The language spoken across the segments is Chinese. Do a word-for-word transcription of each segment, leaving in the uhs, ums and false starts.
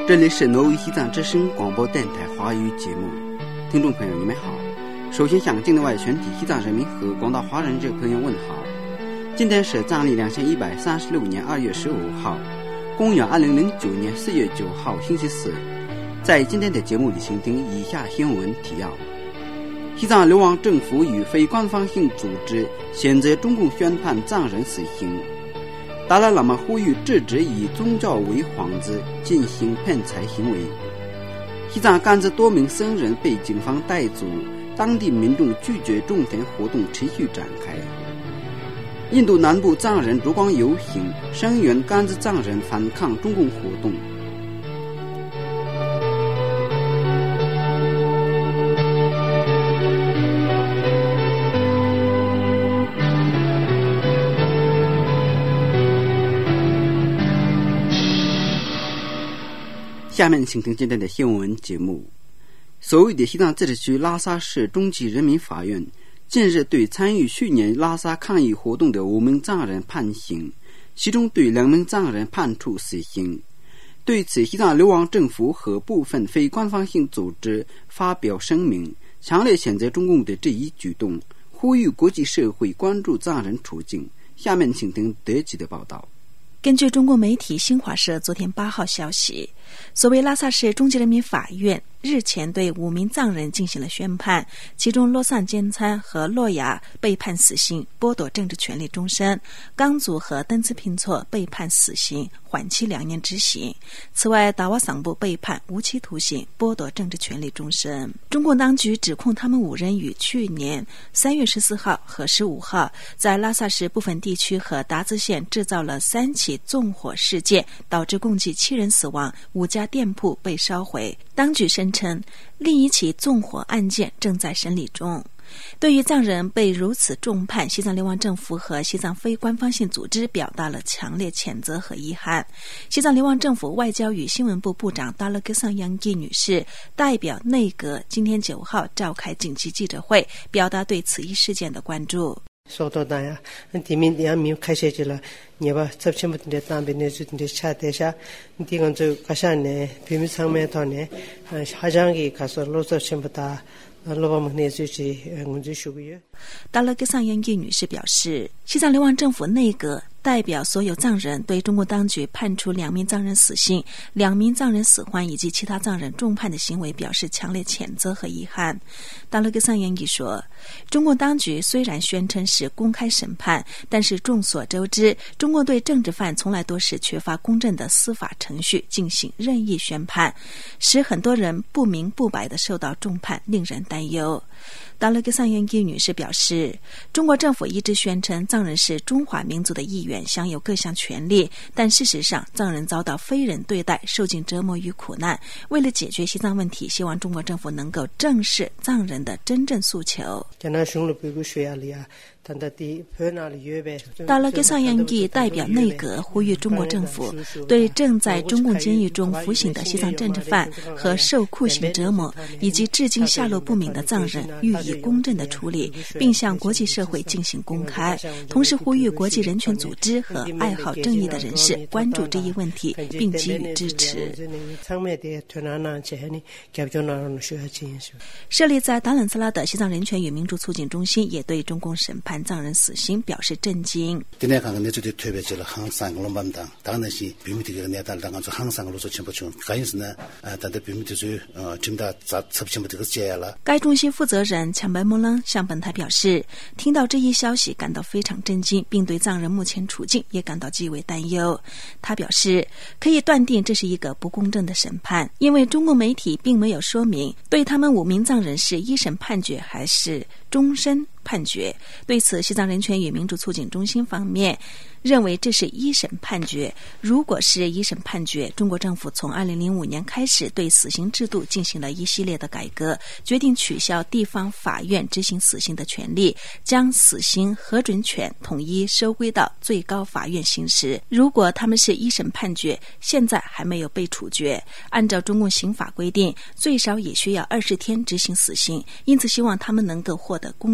这里是挪威西藏之声广播电台华语节目，听众朋友你们好。首先向境内外全体西藏人民和广大华人这朋友问好。今天是藏历两千一百三十六年二月十五号，公元二零零九年四月九号星期四。在今天的节目里，请听以下新闻提要：西藏流亡政府与非官方性组织谴责中共宣判藏人死刑。达赖喇嘛呼吁制止以宗教为幌子进行骗财行为。西藏甘孜多名僧人被警方带走，当地民众拒绝种田活动持续展开。印度南部藏人烛光游行，声援甘孜藏人反抗中共活动。下面请听今天的新闻节目。所谓的西藏自治区拉萨市中级人民法院近日对参与去年拉萨抗议活动的五名藏人判刑，其中对两名藏人判处死刑。对此，西藏流亡政府和部分非官方性组织发表声明，强烈谴责中共的这一举动，呼吁国际社会关注藏人处境。下面请听德籍的报道。 根据中国媒体新华社昨天八号消息，所谓拉萨市中级人民法院日前对五名藏人进行了宣判，其中洛桑坚参和洛雅被判死刑，剥夺政治权利终身；刚祖和登兹平措被判死刑，缓期两年执行。此外，达瓦桑布被判无期徒刑，剥夺政治权利终身。中共当局指控他们五人于去年三月十四号和十五号在拉萨市部分地区和达孜县制造了三起纵火事件，导致共计七人死亡，五家店铺被烧毁。当局声称另一起纵火案件正在审理中。对于藏人被如此重判，西藏流亡政府和西藏非官方性组织表达了强烈谴责和遗憾。西藏流亡政府外交与新闻部部长达勒格桑扬吉女士代表内阁今天九号召开紧急记者会，表达对此一事件的关注。 소도다야 디민디아미 카셰질라 니바 섭침부터 담베네 주든데 차대샤 디건 저 가샤네 비미상메도네 하장기 가서 로서침부터 达勒格桑扬吉女士表示，西藏流亡政府内阁代表所有藏人对中国当局判处两名藏人死刑、两名藏人死缓以及其他藏人重判的行为表示强烈谴责和遗憾。达勒格桑扬吉说，中国当局虽然宣称是公开审判，但是众所周知，中国对政治犯从来都是缺乏公正的司法程序进行任意宣判，使很多人不明不白地受到重判，令人担忧。达勒格桑扬吉女士表示，中国政府一直宣称藏人是中华民族的一员，享有各项权利，但事实上藏人遭到非人对待，受尽折磨与苦难。为了解决西藏问题，希望中国政府能够正视藏人的真正诉求。达勒格桑扬吉代表内阁呼吁中国政府对正在中共监狱中服刑的西藏政治犯和受酷刑折磨以及至今下落不明的藏人予以公正的处理，并向国际社会进行公开。同时呼吁国际人权组织和爱好正义的人士关注这一问题，并给予支持。设立在达冷斯拉的西藏人权与民主促进中心也对中共审判藏人死刑表示震惊。该中心负责人强白莫朗向本台表示，听到这一消息感到非常震惊，并对藏人目前处境也感到极为担忧。他表示，可以断定这是一个不公正的审判，因为中共媒体并没有说明对他们五名藏人是一审判决还是终身判决。对此，西藏人权与民主促进中心方面认为这是一审判决。如果是一审判决，中国政府从二零零五年开始对死刑制度进行了一系列的改革，决定取消地方法院执行死刑的权利，将死刑核准权统一收归到最高法院行使。如果他们是一审判决，现在还没有被处决，按照中共刑法规定，最少也需要二十天执行死刑，因此希望他们能够获得公正的处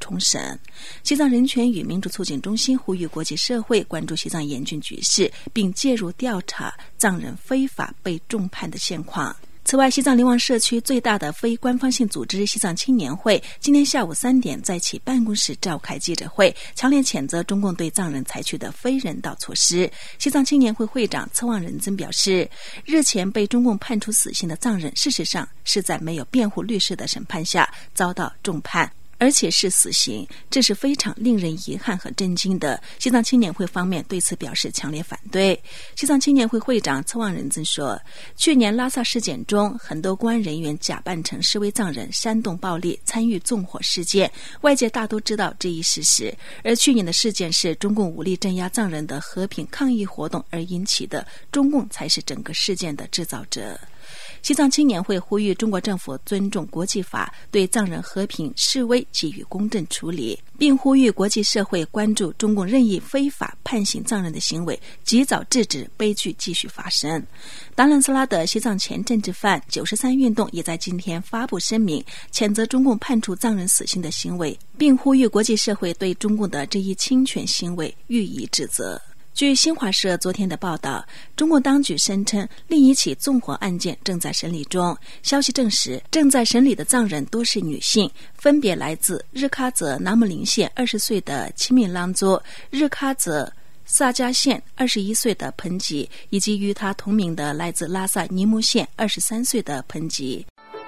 重审。西藏人权与民主促进中心呼吁国际社会关注西藏严峻局势，并介入调查藏人非法被重判的现况。此外，西藏流亡社区最大的非官方性组织西藏青年会今天下午三点在其办公室召开记者会，强烈谴责中共对藏人采取的非人道措施。西藏青年会会长策旺仁增表示，日前被中共判处死刑的藏人，事实上是在没有辩护律师的审判下遭到重判，而且是死刑，这是非常令人遗憾和震惊的。西藏青年会方面对此表示强烈反对。西藏青年会会长策旺仁增说，去年拉萨事件中，很多公安人员假扮成示威藏人煽动暴力，参与纵火事件，外界大都知道这一事实。而去年的事件是中共武力镇压藏人的和平抗议活动而引起的，中共才是整个事件的制造者。西藏青年会呼吁中国政府尊重国际法，对藏人和平示威给予公正处理，并呼吁国际社会关注中共任意非法判刑藏人的行为，及早制止悲剧继续发生。达兰萨拉的西藏前政治犯九十三运动也在今天发布声明，谴责中共判处藏人死刑的行为，并呼吁国际社会对中共的这一侵权行为予以指责。据新华社昨天的报道，中共当局声称另一起纵火案件正在审理中。消息证实，正在审理的藏人多是女性，分别来自日喀则南木林县二十岁的齐敏朗佐、日喀则萨迦县二十一岁的彭吉，以及与他同名的来自拉萨尼木县二十三岁的彭吉。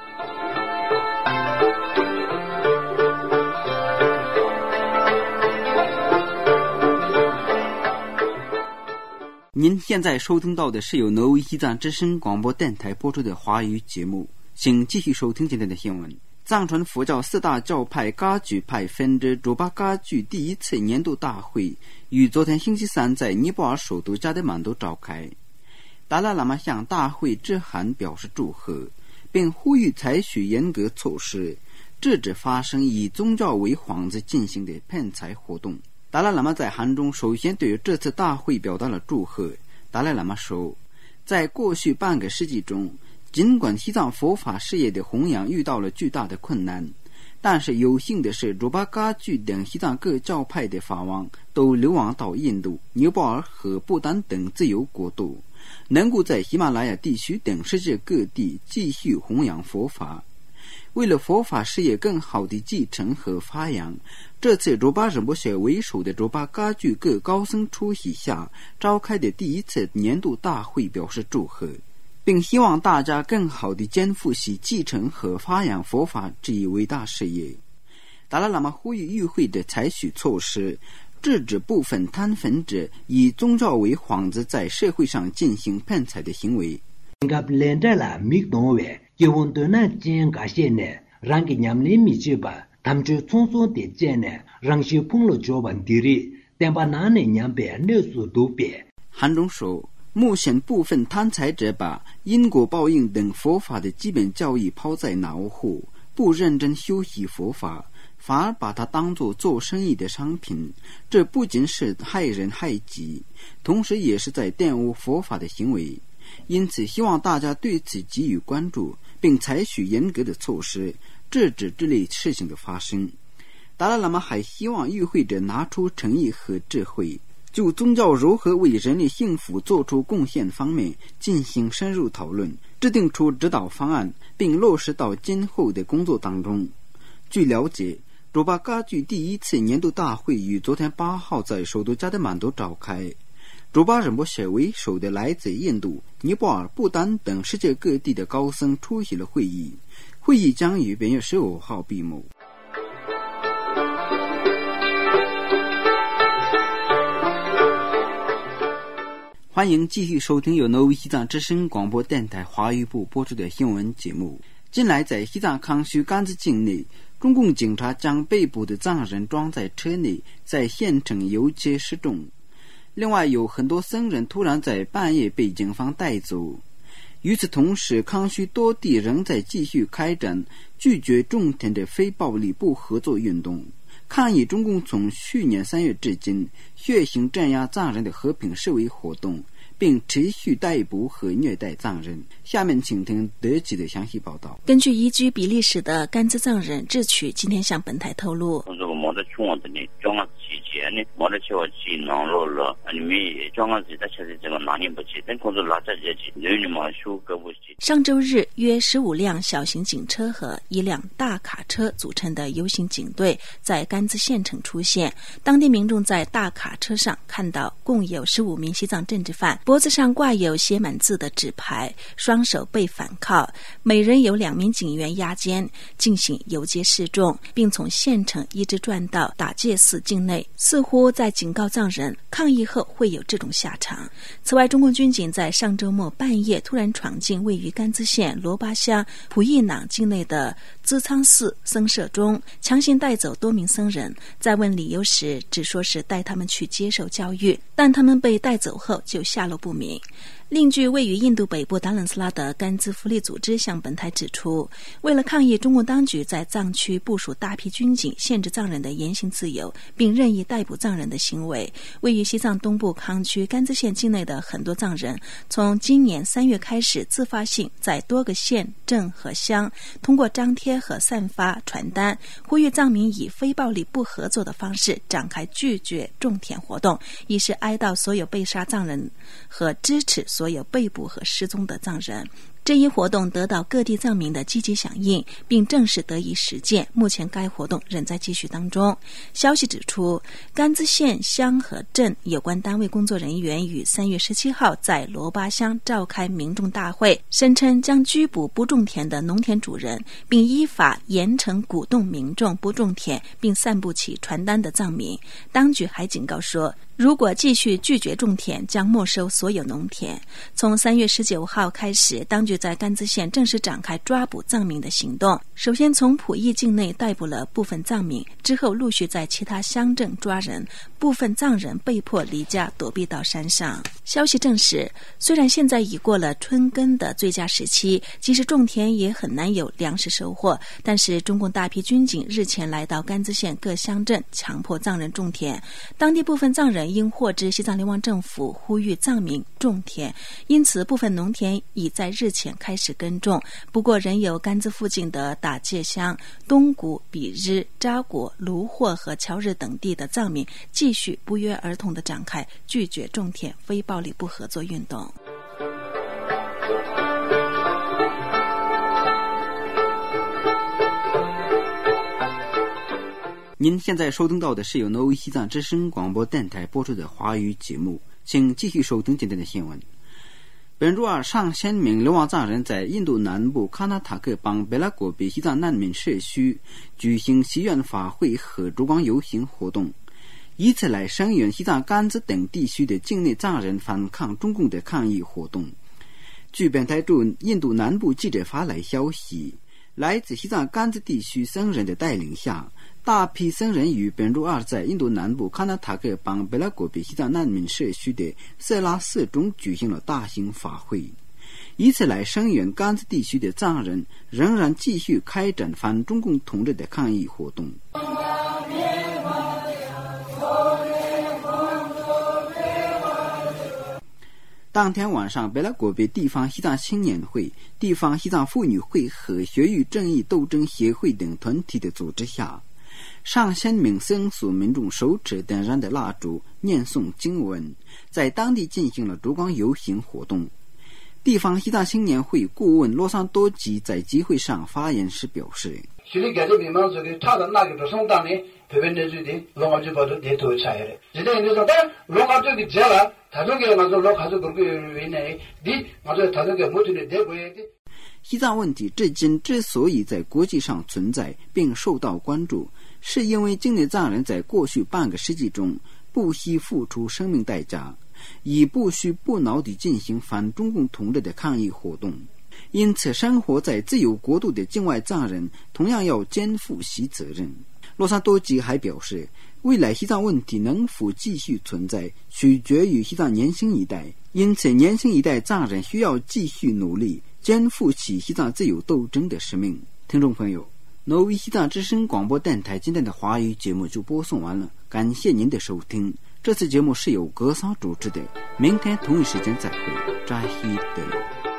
您现在收听到的是由挪威西藏之声广播电台播出的华语节目，请继续收听今天的新闻。藏传佛教四大教派噶举派分支卓巴噶举第一次年度大会于昨天星期三在尼泊尔首都加德满都召开。达赖喇嘛向大会致函表示祝贺，并呼吁采取严格措施，制止发生以宗教为幌子进行的骗财活动。达赖喇嘛在函中首先对这次大会表达了祝贺。达赖喇嘛说，在过去半个世纪中，尽管西藏佛法事业的弘扬遇到了巨大的困难，但是有幸的是，卓巴噶举等西藏各教派的法王都流亡到印度、尼泊尔和不丹等自由国度，能够在喜马拉雅地区等世界各地继续弘扬佛法。为了佛法事业更好的继承和发扬，这次卓巴仁波切为首的卓巴噶举各高僧出席下召开的第一次年度大会表示祝贺，并希望大家更好地肩负起继承和发扬佛法这一伟大事业。达赖喇嘛呼吁与会者采取措施，制止部分贪粉者以宗教为幌子在社会上进行骗财的行为。函中说，目前部分贪财者把因果报应等佛法的基本教义抛在脑后，不认真修习佛法，反而把它当作做生意的商品，这不仅是害人害己，同时也是在玷污佛法的行为。因此希望大家对此给予关注，并采取严格的措施，制止这类事情的发生。达赖喇嘛还希望与会者拿出诚意和智慧，就宗教如何为人类幸福做出贡献方面进行深入讨论，制定出指导方案，并落实到今后的工作当中。据了解，卓巴噶举第一次年度大会于昨天八号在首都加德满都召开。卓巴仁波切为首的来自印度、尼泊尔、不丹等世界各地的高僧出席了会议，会议将于本月十五号闭幕。欢迎继续收听由挪威西藏之声广播电台华语部播出的新闻节目。近来在西藏康熙甘孜境内，中共警察将被捕的藏人装在车内，在县城游街示众。另外有很多僧人突然在半夜被警方带走。与此同时，康熙多地仍在继续开展拒绝种田的非暴力不合作运动，抗议中共从去年三月至今血腥镇压藏人的和平示威活动， 并持续逮捕和虐待藏人。下面请听德籍的详细报道。 根据移居比利时的甘孜藏人智曲今天向本台透露，上周日，约十五辆小型警车和一辆大卡车组成的游行警队在甘孜县城出现。当地民众在大卡车上看到共有十五名西藏政治犯，脖子上挂有写满字的纸牌，双手背反铐，每人有两名警员押肩，进行游街示众，并从县城一直转到打戒寺境内，似乎在警告藏人抗议后会有这种下场。此外，中共军警在上周末半夜突然闯进位于甘孜县罗巴乡普义朗境内的资仓寺僧舍中，强行带走多名僧人。在问理由时，只说是带他们去接受教育，但他们被带走后就下落不明。另据位于印度北部达兰斯拉的甘孜福利组织向本台指出，为了抗议中共当局在藏区部署大批军警，限制藏人的言行自由，并任意逮捕藏人的行为，位于西藏东部康区甘孜县境内的很多藏人，从今年三月开始，自发性在多个县、镇和乡通过张贴和散发传单，呼吁藏民以非暴力不合作的方式展开拒绝种田活动，以示哀悼所有被杀藏人和支持所有被捕和失踪的藏人。这一活动得到各地藏民的积极响应，并正式得以实践。目前该活动仍在继续当中。消息指出，甘孜县乡和镇有关单位工作人员于三月十七号在罗巴乡召开民众大会，声称将拘捕不种田的农田主人，并依法严惩鼓动民众不种田并散布起传单的藏民。当局还警告说，如果继续拒绝种田，将没收所有农田。从三月十九号开始，当局在甘孜县正式展开抓捕藏民的行动。首先从普义境内逮捕了部分藏民，之后陆续在其他乡镇抓人，部分藏人被迫离家躲避到山上。消息证实，虽然现在已过了春耕的最佳时期，即使种田也很难有粮食收获，但是中共大批军警日前来到甘孜县各乡镇，强迫藏人种田。当地部分藏人因获知西藏流亡政府呼吁藏民种田，因此部分农田已在日前开始耕种。不过仍有甘孜附近的打戒乡、东谷、比日、扎果、卢霍和乔日等地的藏民继续不约而同地展开拒绝种田、非暴力不合作运动。 您现在收听到的是由挪威西藏之声广播电台播出的华语节目，请继续收听今天的新闻。本周二，上千名流亡藏人在印度南部卡纳塔克邦贝拉果比西藏难民社区举行祈愿法会和烛光游行活动，以此来声援西藏甘孜等地区的境内藏人反抗中共的抗议活动。据本台驻印度南部记者发来消息，来自西藏甘孜地区僧人的带领下，大批僧人于本周二在印度南部卡纳塔克邦贝拉果比西藏难民社区的色拉寺中举行了大型法会，以此来声援甘孜地区的藏人仍然继续开展反中共统治的抗议活动。当天晚上，贝拉果比地方西藏青年会、地方西藏妇女会和学域正义斗争协会等团体的组织下，上千名僧俗民众手持点燃的蜡烛，念诵经文，在当地进行了烛光游行活动。地方西藏青年会顾问罗桑多吉在集会上发言时表示，西藏问题至今之所以在国际上存在并受到关注，是因为境内藏人在过去半个世纪中不惜付出生命代价，以不屈不挠地进行反中共统治的抗议活动。因此，生活在自由国度的境外藏人同样要肩负其责任。洛桑多吉还表示，未来西藏问题能否继续存在，取决于西藏年轻一代，因此年轻一代藏人需要继续努力，肩负起西藏自由斗争的使命。听众朋友，挪威西藏之声广播电台今天的华语节目就播送完了，感谢您的收听。 这次节目是由格桑主持的，明天同一时间再会，扎西德。